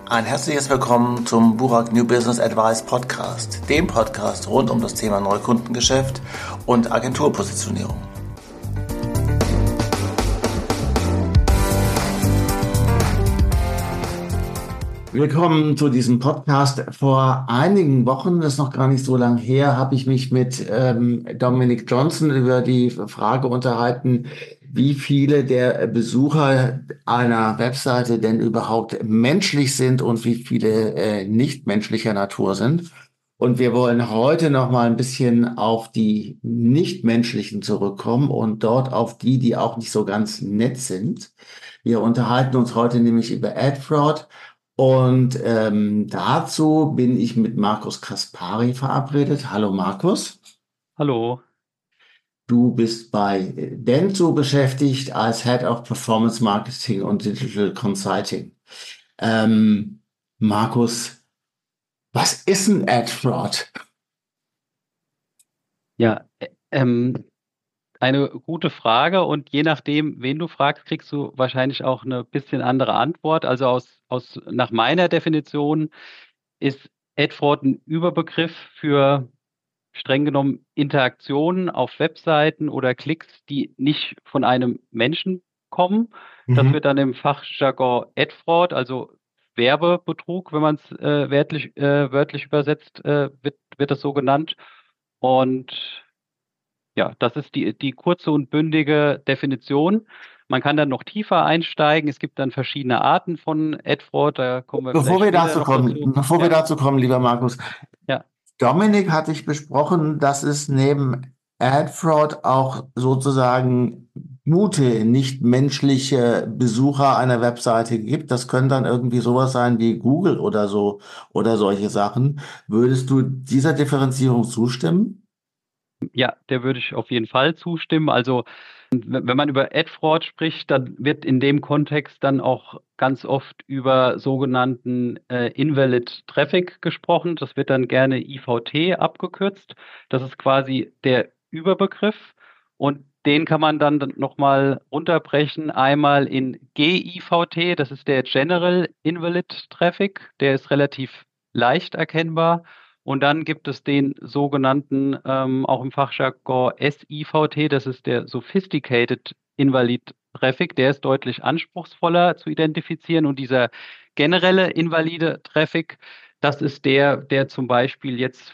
Ein herzliches Willkommen zum Burak New Business Advice Podcast, dem Podcast rund um das Thema Neukundengeschäft und Agenturpositionierung. Willkommen zu diesem Podcast. Vor einigen Wochen, das ist noch gar nicht so lange her, habe ich mich mit Dominic Johnson über die Frage unterhalten, wie viele der Besucher einer Webseite denn überhaupt menschlich sind und wie viele nicht menschlicher Natur sind. Und wir wollen heute noch mal ein bisschen auf die Nichtmenschlichen zurückkommen und dort auf die, die auch nicht so ganz nett sind. Wir unterhalten uns heute nämlich über AdFraud. Und dazu bin ich mit Markus Kaspari verabredet. Hallo Markus. Hallo. Du bist bei Dentsu beschäftigt als Head of Performance Marketing und Digital Consulting. Markus, was ist ein Ad-Fraud? Ja, eine gute Frage und je nachdem, wen du fragst, kriegst du wahrscheinlich auch eine bisschen andere Antwort. Also nach meiner Definition ist Ad-Fraud ein Überbegriff für streng genommen Interaktionen auf Webseiten oder Klicks, die nicht von einem Menschen kommen. Das Mhm. wird dann im Fachjargon Ad-Fraud, also Werbebetrug, wenn man es wörtlich übersetzt, wird das so genannt. Und ja, das ist die kurze und bündige Definition. Man kann dann noch tiefer einsteigen. Es gibt dann verschiedene Arten von Ad-Fraud. Da kommen wir vielleicht später noch dazu. Bevor wir Ja, dazu kommen, lieber Markus, ja. Dominik hatte ich besprochen, dass es neben AdFraud auch sozusagen gute, nicht menschliche Besucher einer Webseite gibt. Das können dann irgendwie sowas sein wie Google oder so oder solche Sachen. Würdest du dieser Differenzierung zustimmen? Ja, der würde ich auf jeden Fall zustimmen. Also, wenn man über Ad-Fraud spricht, dann wird in dem Kontext dann auch ganz oft über sogenannten Invalid Traffic gesprochen. Das wird dann gerne IVT abgekürzt. Das ist quasi der Überbegriff und den kann man dann nochmal runterbrechen. Einmal in GIVT, das ist der General Invalid Traffic. Der ist relativ leicht erkennbar. Und dann gibt es den sogenannten, auch im Fachjargon SIVT, das ist der Sophisticated Invalid Traffic, der ist deutlich anspruchsvoller zu identifizieren. Und dieser generelle invalide Traffic, das ist der zum Beispiel jetzt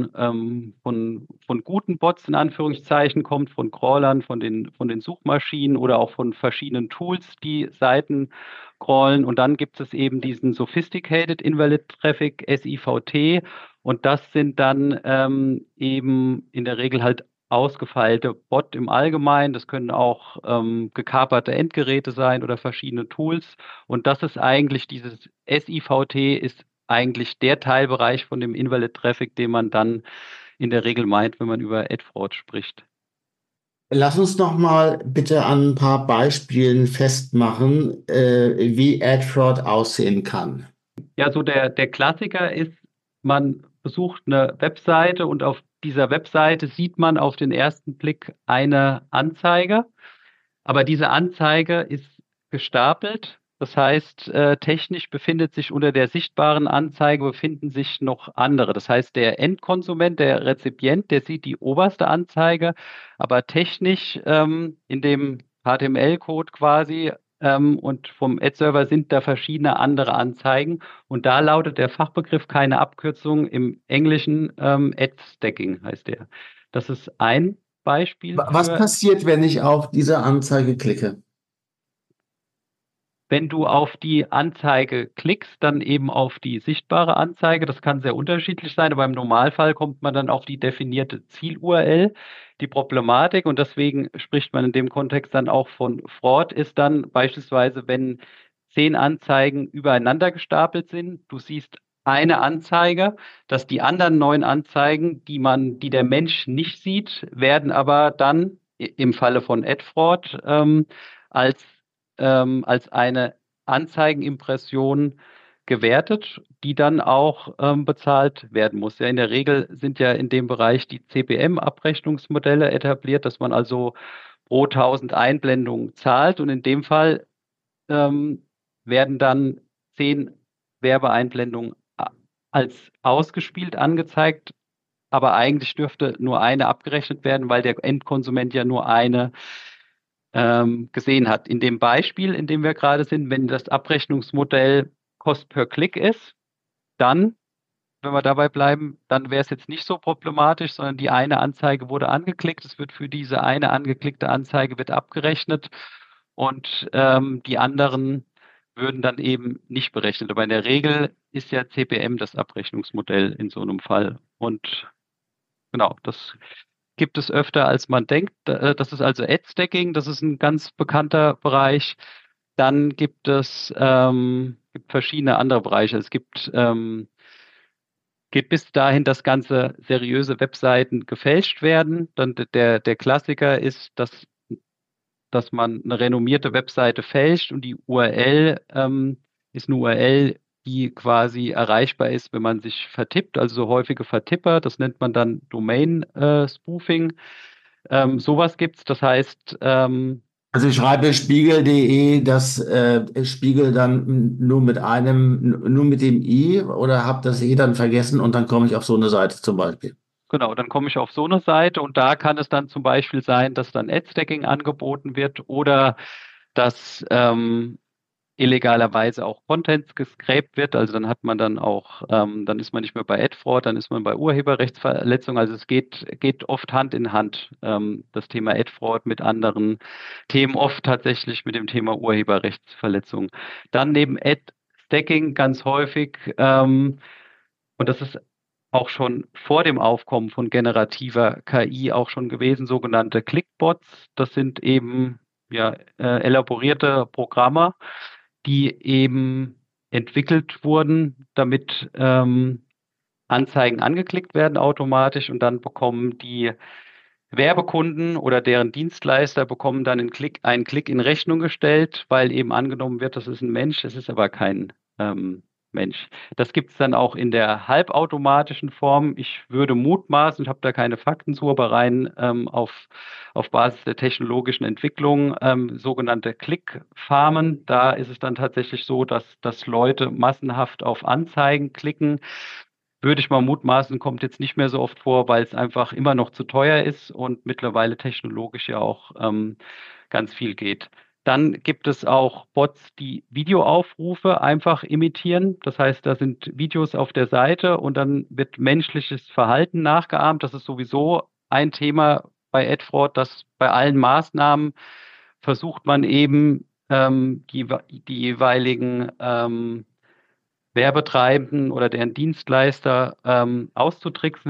von guten Bots in Anführungszeichen kommt, von Crawlern, von den Suchmaschinen oder auch von verschiedenen Tools, die Seiten crawlen. Und dann gibt es eben diesen Sophisticated Invalid Traffic, SIVT. Und das sind dann eben in der Regel halt ausgefeilte Bot im Allgemeinen. Das können auch gekaperte Endgeräte sein oder verschiedene Tools. Und das ist eigentlich dieses SIVT ist eigentlich der Teilbereich von dem Invalid Traffic, den man dann in der Regel meint, wenn man über Ad-Fraud spricht. Lass uns noch mal bitte an ein paar Beispielen festmachen, wie AdFraud aussehen kann. Ja, so der Klassiker ist, man besucht eine Webseite und auf dieser Webseite sieht man auf den ersten Blick eine Anzeige, aber diese Anzeige ist gestapelt. Das heißt, technisch befindet sich unter der sichtbaren Anzeige befinden sich noch andere. Das heißt, der Endkonsument, der Rezipient, der sieht die oberste Anzeige, aber technisch in dem HTML-Code quasi und vom Ad-Server sind da verschiedene andere Anzeigen. Und da lautet der Fachbegriff keine Abkürzung. Im Englischen Ad-Stacking heißt der. Das ist ein Beispiel Was für. passiert, wenn ich auf diese Anzeige klicke? Wenn du auf die Anzeige klickst, dann eben auf die sichtbare Anzeige. Das kann sehr unterschiedlich sein, aber im Normalfall kommt man dann auf die definierte Ziel-URL. Die Problematik, und deswegen spricht man in dem Kontext dann auch von Fraud, ist dann beispielsweise, wenn 10 Anzeigen übereinander gestapelt sind, du siehst eine Anzeige, dass die anderen 9 Anzeigen, die der Mensch nicht sieht, werden aber dann im Falle von AdFraud als als eine Anzeigenimpression gewertet, die dann auch bezahlt werden muss. Ja, in der Regel sind ja in dem Bereich die CPM-Abrechnungsmodelle etabliert, dass man also pro 1000 Einblendungen zahlt und in dem Fall ähm, werden dann 10 Werbeeinblendung als ausgespielt angezeigt, aber eigentlich dürfte nur eine abgerechnet werden, weil der Endkonsument ja nur eine gesehen hat. In dem Beispiel, in dem wir gerade sind, wenn das Abrechnungsmodell Cost per Klick ist, dann, wenn wir dabei bleiben, dann wäre es jetzt nicht so problematisch, sondern die eine Anzeige wurde angeklickt, es wird für diese eine angeklickte Anzeige wird abgerechnet und die anderen würden dann eben nicht berechnet. Aber in der Regel ist ja CPM das Abrechnungsmodell in so einem Fall. Und genau, das gibt es öfter, als man denkt. Das ist also Ad-Stacking, das ist ein ganz bekannter Bereich. Dann gibt verschiedene andere Bereiche. Geht bis dahin, dass ganze seriöse Webseiten gefälscht werden. Dann der Klassiker ist, dass man eine renommierte Webseite fälscht und die URL ist eine URL, die quasi erreichbar ist, wenn man sich vertippt, also so häufige Vertipper. Das nennt man dann Domain-Spoofing. Sowas gibt's. Das heißt, Also ich schreibe spiegel.de, das Spiegel dann nur mit dem I oder habe das E dann vergessen und dann komme ich auf so eine Seite zum Beispiel. genau, dann komme ich auf so eine Seite und da kann es dann zum Beispiel sein, dass dann Ad-Stacking angeboten wird oder dass illegalerweise auch Content gescrapt wird. Also dann hat man dann auch, dann ist man nicht mehr bei Ad-Fraud, dann ist man bei Urheberrechtsverletzung. Also es geht oft Hand in Hand, das Thema Ad-Fraud mit anderen Themen, oft tatsächlich mit dem Thema Urheberrechtsverletzung. Dann neben Ad-Stacking ganz häufig, und das ist auch schon vor dem Aufkommen von generativer KI auch schon gewesen, sogenannte Clickbots. Das sind eben ja, elaborierte Programme, die eben entwickelt wurden, damit Anzeigen angeklickt werden automatisch und dann bekommen die Werbekunden oder deren Dienstleister bekommen dann einen Klick in Rechnung gestellt, weil eben angenommen wird, das ist ein Mensch, es ist aber kein Mensch. Das gibt es dann auch in der halbautomatischen Form. Ich würde mutmaßen, ich habe da keine Fakten zu, aber rein auf Basis der technologischen Entwicklung, sogenannte Klickfarmen. Da ist es dann tatsächlich so, dass Leute massenhaft auf Anzeigen klicken. Würde ich mal mutmaßen, kommt jetzt nicht mehr so oft vor, weil es einfach immer noch zu teuer ist und mittlerweile technologisch ja auch ganz viel geht. Dann gibt es auch Bots, die Videoaufrufe einfach imitieren. Das heißt, da sind Videos auf der Seite und dann wird menschliches Verhalten nachgeahmt. Das ist sowieso ein Thema bei AdFraud, dass bei allen Maßnahmen versucht man eben die jeweiligen Werbetreibenden oder deren Dienstleister auszutricksen,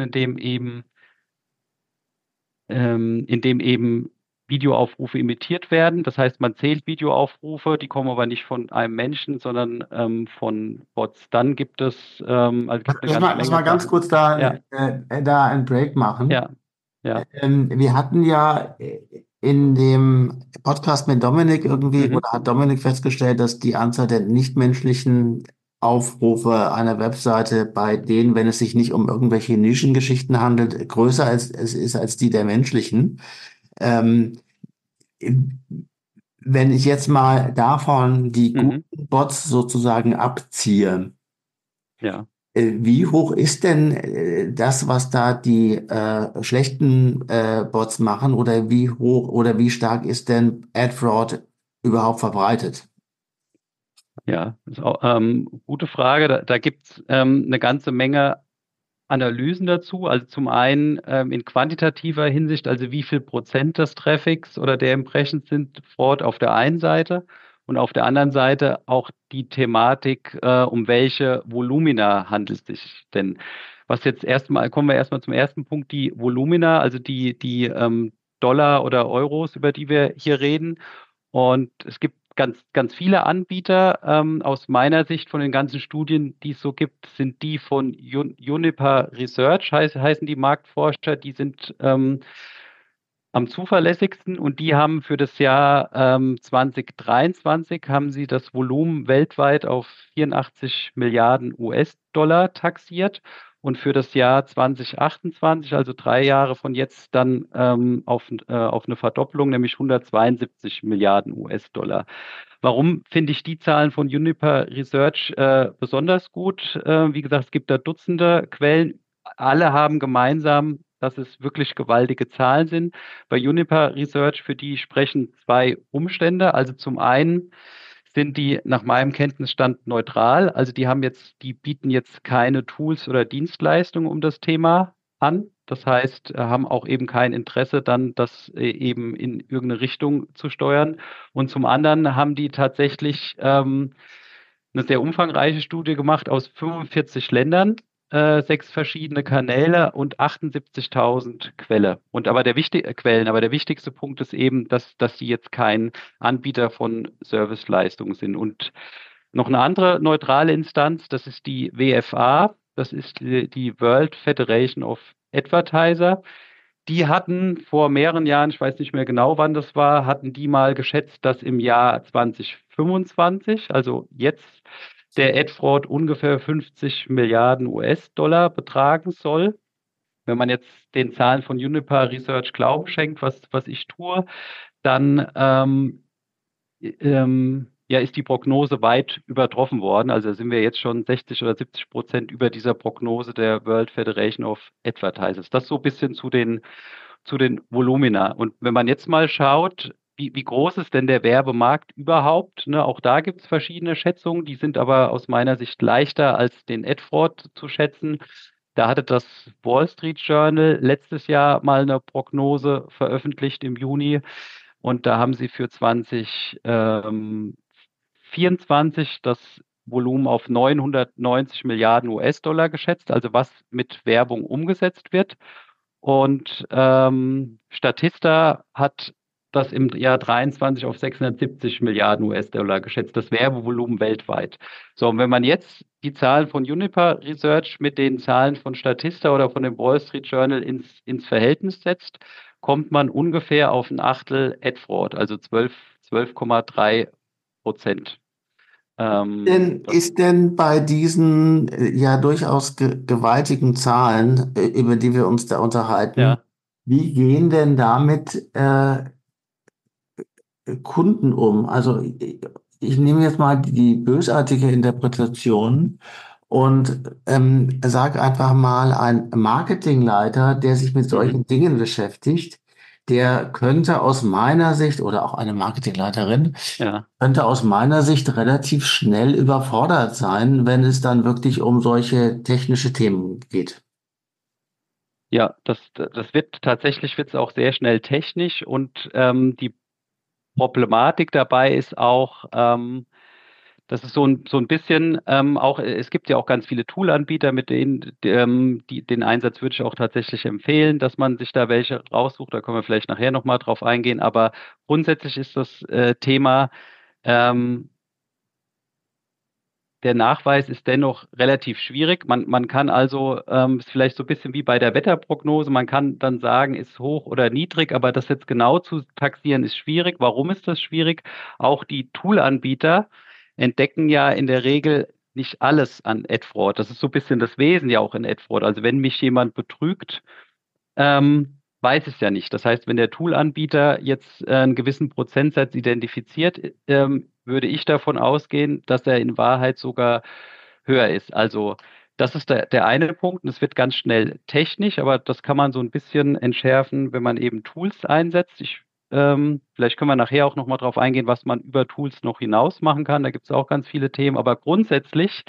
indem eben Videoaufrufe imitiert werden. Das heißt, man zählt Videoaufrufe, die kommen aber nicht von einem Menschen, sondern von Bots. Dann gibt es gibt eine ganze Lass Menge mal ganz Sachen. kurz da, Ja, da einen Break machen. ja, ja. Wir hatten ja in dem Podcast mit Dominik irgendwie, Mhm, oder hat Dominik festgestellt, dass die Anzahl der nichtmenschlichen Aufrufe einer Webseite bei denen, wenn es sich nicht um irgendwelche Nischengeschichten handelt, größer als es ist als die der menschlichen. Ähm, Wenn ich jetzt mal davon die mhm, guten Bots sozusagen abziehe, ja. wie hoch ist denn das, was da die schlechten Bots machen, oder wie hoch oder wie stark ist denn Ad-Fraud überhaupt verbreitet? Ja, das ist auch gute Frage. Da gibt es eine ganze Menge Analysen dazu. Also zum einen in quantitativer Hinsicht, also wie viel Prozent des Traffics oder der Impressions sind Fraud auf der einen Seite und auf der anderen Seite auch die Thematik, um welche Volumina handelt es sich denn? Kommen wir erstmal zum ersten Punkt, die Volumina, also die Dollar oder Euros, über die wir hier reden. Und es gibt ganz viele Anbieter. Aus meiner Sicht von den ganzen Studien, die es so gibt, sind die von Juniper Research, heißen die Marktforscher, die sind am zuverlässigsten und die haben für das Jahr 2023 haben sie das Volumen weltweit auf 84 Milliarden US-Dollar taxiert. und für das Jahr 2028, also 3 Jahre von jetzt, dann auf eine Verdopplung, nämlich 172 Milliarden US-Dollar. Warum finde ich die Zahlen von Juniper Research besonders gut? Wie gesagt, es gibt da Dutzende Quellen. Alle haben gemeinsam, dass es wirklich gewaltige Zahlen sind. Bei Juniper Research, für die sprechen zwei Umstände. Also zum einen sind die nach meinem Kenntnisstand neutral. Also die bieten jetzt keine Tools oder Dienstleistungen um das Thema an. Das heißt, haben auch eben kein Interesse, dann das eben in irgendeine Richtung zu steuern. Und zum anderen haben die tatsächlich eine sehr umfangreiche Studie gemacht aus 45 Ländern, 6 verschiedene Kanäle und 78.000 Quellen. Aber der wichtigste Punkt ist eben, dass sie jetzt kein Anbieter von Serviceleistungen sind. Und noch eine andere neutrale Instanz, das ist die WFA, das ist die World Federation of Advertiser. Die hatten vor mehreren Jahren, ich weiß nicht mehr genau, wann das war, hatten die mal geschätzt, dass im Jahr 2025, also jetzt, der Ad-Fraud ungefähr 50 Milliarden US-Dollar betragen soll. Wenn man jetzt den Zahlen von Juniper Research Glauben schenkt, was ich tue, dann ja, ist die Prognose weit übertroffen worden. Also sind wir jetzt schon 60 oder 70% über dieser Prognose der World Federation of Advertisers. Das so ein bisschen zu den Volumina. Und wenn man jetzt mal schaut, wie groß ist denn der Werbemarkt überhaupt? Ne, auch da gibt es verschiedene Schätzungen, die sind aber aus meiner Sicht leichter als den Ad-Fraud zu schätzen. Da hatte das Wall Street Journal letztes Jahr mal eine Prognose veröffentlicht im Juni und da haben sie für 2024 das Volumen auf 990 Milliarden US-Dollar geschätzt, also was mit Werbung umgesetzt wird. Und Statista hat das im Jahr 23 auf 670 Milliarden US-Dollar geschätzt, das Werbevolumen weltweit. So, und wenn man jetzt die Zahlen von Juniper Research mit den Zahlen von Statista oder von dem Wall Street Journal ins Verhältnis setzt, kommt man ungefähr auf ein Achtel Ad-Fraud, also 12,3%. Das, Ist denn bei diesen ja durchaus gewaltigen Zahlen, über die wir uns da unterhalten, ja, wie gehen denn damit Kunden um? Also ich nehme jetzt mal die bösartige Interpretation und sage einfach mal, ein Marketingleiter, der sich mit mhm, solchen Dingen beschäftigt, der könnte aus meiner Sicht oder auch eine Marketingleiterin ja. könnte aus meiner Sicht relativ schnell überfordert sein, wenn es dann wirklich um solche technische Themen geht. Ja, das wird's auch sehr schnell technisch und die Problematik dabei ist auch, das ist so ein bisschen auch, es gibt ja auch ganz viele Toolanbieter, mit denen den Einsatz würde ich auch tatsächlich empfehlen, dass man sich da welche raussucht. Da können wir vielleicht nachher nochmal drauf eingehen. Aber grundsätzlich ist das Thema, ähm, der Nachweis ist dennoch relativ schwierig. Man kann also, ist vielleicht so ein bisschen wie bei der Wetterprognose, man kann dann sagen, ist hoch oder niedrig, aber das jetzt genau zu taxieren ist schwierig. Warum ist das schwierig? Auch die Toolanbieter entdecken ja in der Regel nicht alles an Ad-Fraud. Das ist so ein bisschen das Wesen ja auch in Ad-Fraud. Also wenn mich jemand betrügt, weiß es ja nicht. Das heißt, wenn der Toolanbieter jetzt einen gewissen Prozentsatz identifiziert, würde ich davon ausgehen, dass er in Wahrheit sogar höher ist. Also das ist der eine Punkt. Und es wird ganz schnell technisch, aber das kann man so ein bisschen entschärfen, wenn man eben Tools einsetzt. Vielleicht können wir nachher auch nochmal drauf eingehen, was man über Tools noch hinaus machen kann. Da gibt es auch ganz viele Themen. Aber grundsätzlich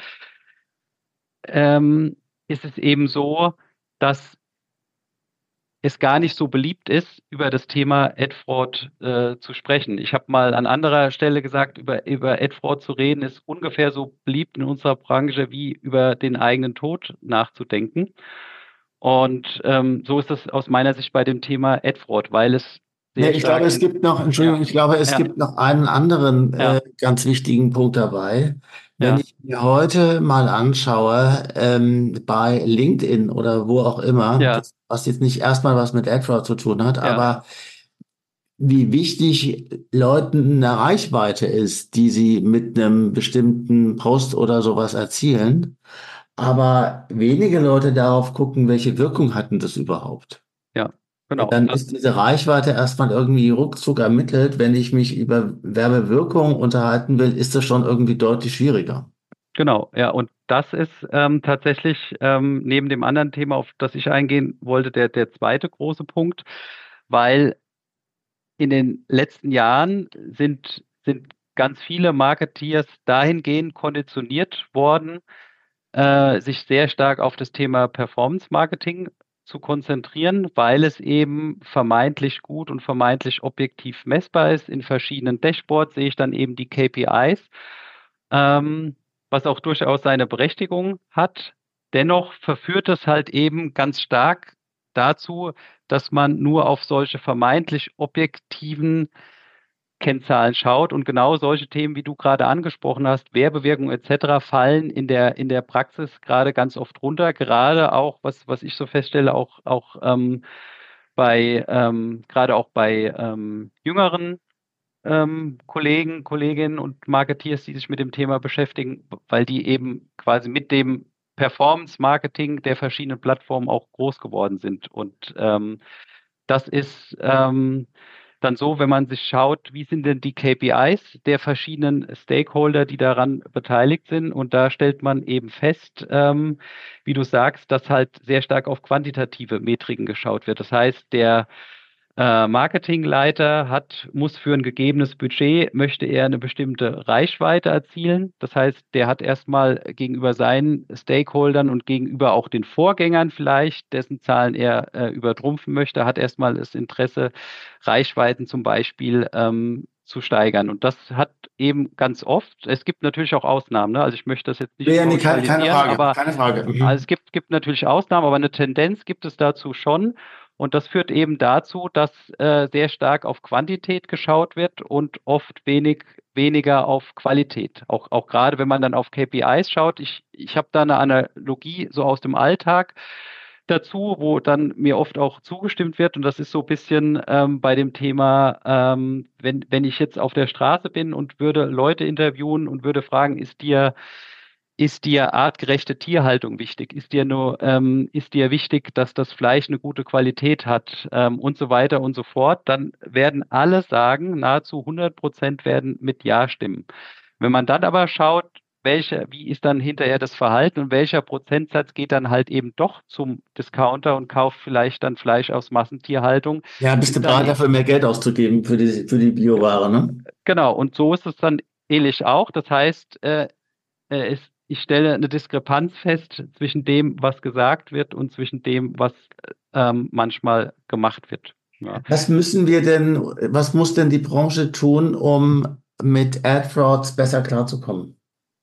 ist es eben so, dass es gar nicht so beliebt ist, über das Thema Ad-Fraud zu sprechen. Ich habe mal an anderer Stelle gesagt, über Ad-Fraud zu reden, ist ungefähr so beliebt in unserer Branche wie über den eigenen Tod nachzudenken. Und so ist das aus meiner Sicht bei dem Thema Ad-Fraud, weil es Ne, sehr ich glaube, stark es in, gibt noch, Entschuldigung, ja, ich glaube, es ja, gibt noch einen anderen ja, ganz wichtigen Punkt dabei. Wenn ja, ich mir heute mal anschaue, bei LinkedIn oder wo auch immer, ja, das, was jetzt nicht erstmal was mit AdFraud zu tun hat, ja, aber wie wichtig Leuten eine Reichweite ist, die sie mit einem bestimmten Post oder sowas erzielen. aber wenige Leute darauf gucken, welche Wirkung hatten das überhaupt. Ja, genau. Dann ist diese Reichweite erstmal irgendwie ruckzuck ermittelt. Wenn ich mich über Werbewirkung unterhalten will, ist das schon irgendwie deutlich schwieriger. Genau, ja, und das ist tatsächlich neben dem anderen Thema, auf das ich eingehen wollte, der zweite große Punkt, weil in den letzten Jahren sind ganz viele Marketeers dahingehend konditioniert worden, sich sehr stark auf das Thema Performance Marketing zu konzentrieren, weil es eben vermeintlich gut und vermeintlich objektiv messbar ist. In verschiedenen Dashboards sehe ich dann eben die KPIs, ähm, was auch durchaus seine Berechtigung hat. Dennoch verführt es halt eben ganz stark dazu, dass man nur auf solche vermeintlich objektiven Kennzahlen schaut und genau solche Themen, wie du gerade angesprochen hast, Werbewirkung etc., fallen in der Praxis gerade ganz oft runter. Gerade auch, was ich so feststelle, auch gerade auch bei jüngeren Kollegen, Kolleginnen und Marketeers, die sich mit dem Thema beschäftigen, weil die eben quasi mit dem Performance-Marketing der verschiedenen Plattformen auch groß geworden sind. Und das ist dann so, wenn man sich schaut, wie sind denn die KPIs der verschiedenen Stakeholder, die daran beteiligt sind. Und da stellt man eben fest, wie du sagst, dass halt sehr stark auf quantitative Metriken geschaut wird. Das heißt, der Marketingleiter muss für ein gegebenes Budget, möchte er eine bestimmte Reichweite erzielen. Das heißt, der hat erstmal gegenüber seinen Stakeholdern und gegenüber auch den Vorgängern vielleicht, dessen Zahlen er übertrumpfen möchte, hat erstmal das Interesse, Reichweiten zum Beispiel zu steigern. Und das hat eben ganz oft, es gibt natürlich auch Ausnahmen, ne? Also ich möchte das jetzt nicht Ja, nee, keine pauschalisieren, Frage, aber keine Frage. also Mhm. es gibt natürlich Ausnahmen, aber eine Tendenz gibt es dazu schon. Und das führt eben dazu, dass sehr stark auf Quantität geschaut wird und oft weniger auf Qualität. Auch gerade wenn man dann auf KPIs schaut. Ich habe da eine Analogie so aus dem Alltag dazu, wo dann mir oft auch zugestimmt wird. Und das ist so ein bisschen bei dem Thema, wenn ich jetzt auf der Straße bin und würde Leute interviewen und würde fragen, ist dir artgerechte Tierhaltung wichtig? Ist dir wichtig, dass das Fleisch eine gute Qualität hat, und so weiter und so fort? Dann werden alle sagen, nahezu 100% werden mit Ja stimmen. Wenn man dann aber schaut, wie ist dann hinterher das Verhalten und welcher Prozentsatz geht dann halt eben doch zum Discounter und kauft vielleicht dann Fleisch aus Massentierhaltung, Ja, bist du sind dann bereit dafür mehr Geld auszugeben für die Bioware, ne? genau, und so ist es dann ähnlich auch. Das heißt, ich stelle eine Diskrepanz fest zwischen dem, was gesagt wird und zwischen dem, was manchmal gemacht wird. Ja. Was muss denn die Branche tun, um mit Ad-Frauds besser klarzukommen?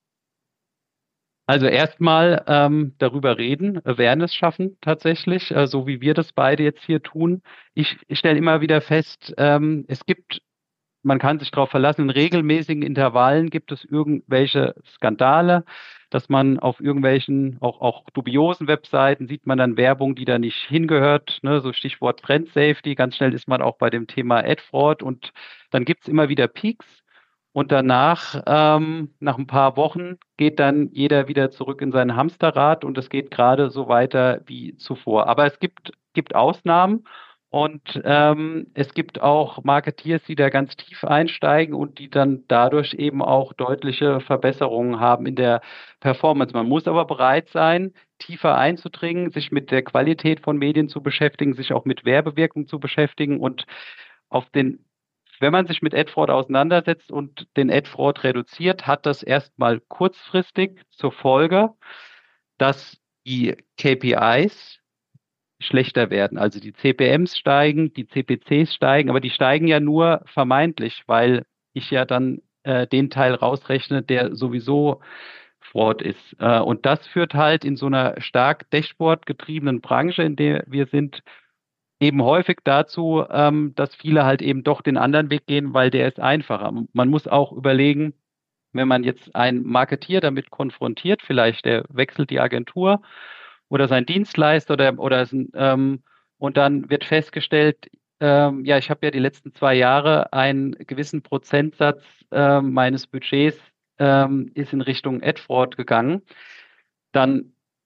Also erstmal darüber reden, Awareness schaffen tatsächlich, so wie wir das beide jetzt hier tun. Ich stelle immer wieder fest, man kann sich darauf verlassen, in regelmäßigen Intervallen gibt es irgendwelche Skandale, dass man auf irgendwelchen, auch dubiosen Webseiten sieht man dann Werbung, die da nicht hingehört, ne? So Stichwort Trend Safety, ganz schnell ist man auch bei dem Thema Ad Fraud und dann gibt es immer wieder Peaks und danach, nach ein paar Wochen, geht dann jeder wieder zurück in sein Hamsterrad und es geht gerade so weiter wie zuvor. Aber gibt Ausnahmen. Und es gibt auch Marketeers, die da ganz tief einsteigen und die dann dadurch eben auch deutliche Verbesserungen haben in der Performance. Man muss aber bereit sein, tiefer einzudringen, sich mit der Qualität von Medien zu beschäftigen, sich auch mit Werbewirkung zu beschäftigen und auf den, wenn man sich mit Ad-Fraud auseinandersetzt und den Ad-Fraud reduziert, hat das erstmal kurzfristig zur Folge, dass die KPIs schlechter werden. Also die CPMs steigen, die CPCs steigen, aber die steigen ja nur vermeintlich, weil ich ja dann den Teil rausrechne, der sowieso Fraud ist. Und das führt halt in so einer stark Dashboard getriebenen Branche, in der wir sind, eben häufig dazu, dass viele halt eben doch den anderen Weg gehen, weil der ist einfacher. Man muss auch überlegen, wenn man jetzt einen Marketier damit konfrontiert, vielleicht der wechselt die Agentur oder sein Dienstleister und dann wird festgestellt, ja, ich habe ja die letzten 2 Jahre einen gewissen Prozentsatz meines Budgets ist in Richtung Ad-Fraud gegangen, dann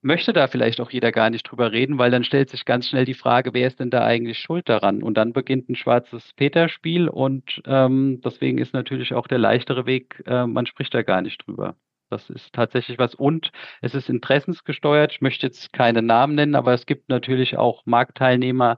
möchte da vielleicht auch jeder gar nicht drüber reden, weil dann stellt sich ganz schnell die Frage, wer ist denn da eigentlich schuld daran? Und dann beginnt ein schwarzes Peter-Spiel und deswegen ist natürlich auch der leichtere Weg, man spricht da gar nicht drüber. Das ist tatsächlich was. Und es ist interessensgesteuert. Ich möchte jetzt keine Namen nennen, aber es gibt natürlich auch Marktteilnehmer,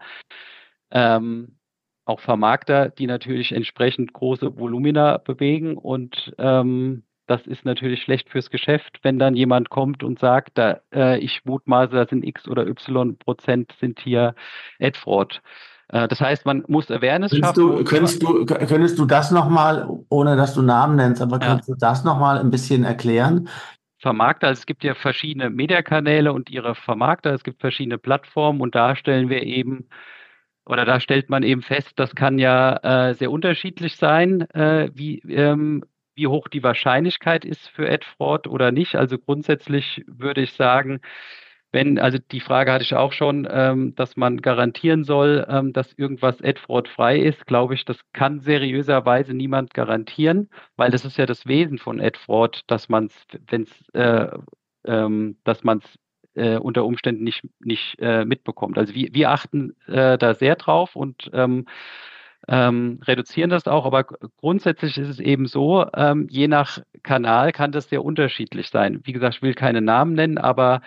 auch Vermarkter, die natürlich entsprechend große Volumina bewegen. Und das ist natürlich schlecht fürs Geschäft, wenn dann jemand kommt und sagt, ich mutmaße, da sind X oder Y% sind hier Ad-Fraud. Das heißt, man muss Awareness schaffen. Könntest du das nochmal, ohne dass du Namen nennst, aber könntest du das nochmal ein bisschen erklären? Vermarkter, also es gibt ja verschiedene Mediakanäle und ihre Vermarkter, es gibt verschiedene Plattformen und da stellt man eben fest, das kann ja sehr unterschiedlich sein, wie hoch die Wahrscheinlichkeit ist für Ad-Fraud oder nicht. Also grundsätzlich würde ich sagen, also die Frage hatte ich auch schon, dass man garantieren soll, dass irgendwas Ad-Fraud-frei ist, glaube ich, das kann seriöserweise niemand garantieren, weil das ist ja das Wesen von Ad-Fraud, dass man es unter Umständen nicht mitbekommt. Also wir achten da sehr drauf und reduzieren das auch, aber grundsätzlich ist es eben so, je nach Kanal kann das sehr unterschiedlich sein. Wie gesagt, ich will keine Namen nennen, aber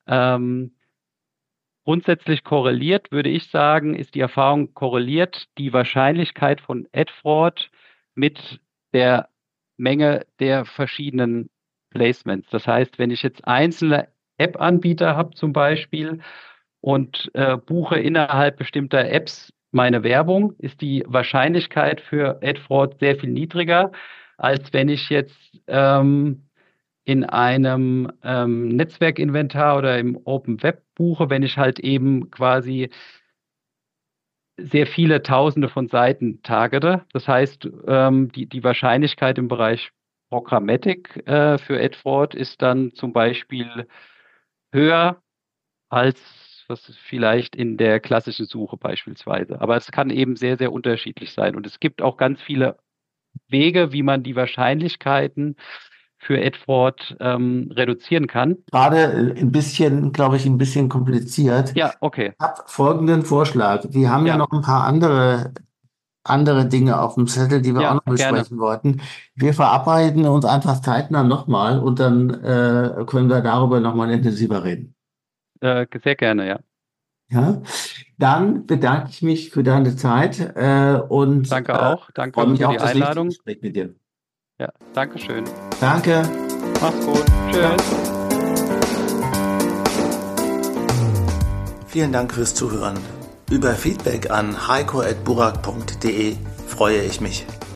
grundsätzlich korreliert, würde ich sagen, ist die Erfahrung korreliert die Wahrscheinlichkeit von Ad-Fraud mit der Menge der verschiedenen Placements. Das heißt, wenn ich jetzt einzelne App-Anbieter habe zum Beispiel und buche innerhalb bestimmter Apps meine Werbung, ist die Wahrscheinlichkeit für Ad-Fraud sehr viel niedriger, als wenn ich jetzt in einem Netzwerkinventar oder im Open Web buche, wenn ich halt eben quasi sehr viele Tausende von Seiten targete. Das heißt, die Wahrscheinlichkeit im Bereich Programmatic für Ad-Fraud ist dann zum Beispiel höher als was vielleicht in der klassischen Suche beispielsweise. Aber es kann eben sehr, sehr unterschiedlich sein. Und es gibt auch ganz viele Wege, wie man die Wahrscheinlichkeiten für Ad-Fraud reduzieren kann. Gerade glaube ich, ein bisschen kompliziert. Ja, okay. Ich habe folgenden Vorschlag. Wir haben ja noch ein paar andere Dinge auf dem Zettel, die wir auch noch besprechen wollten. Wir verabreden uns einfach zeitnah nochmal und dann können wir darüber nochmal intensiver reden. Sehr gerne, ja. Ja, dann bedanke ich mich für deine Zeit und danke auch. Danke freue mich für auf die das Einladung. nächste Gespräch mit dir. Ja, danke schön. Danke. Mach's gut. Tschüss. Ja. Vielen Dank fürs Zuhören. Über Feedback an heiko@burak.de freue ich mich.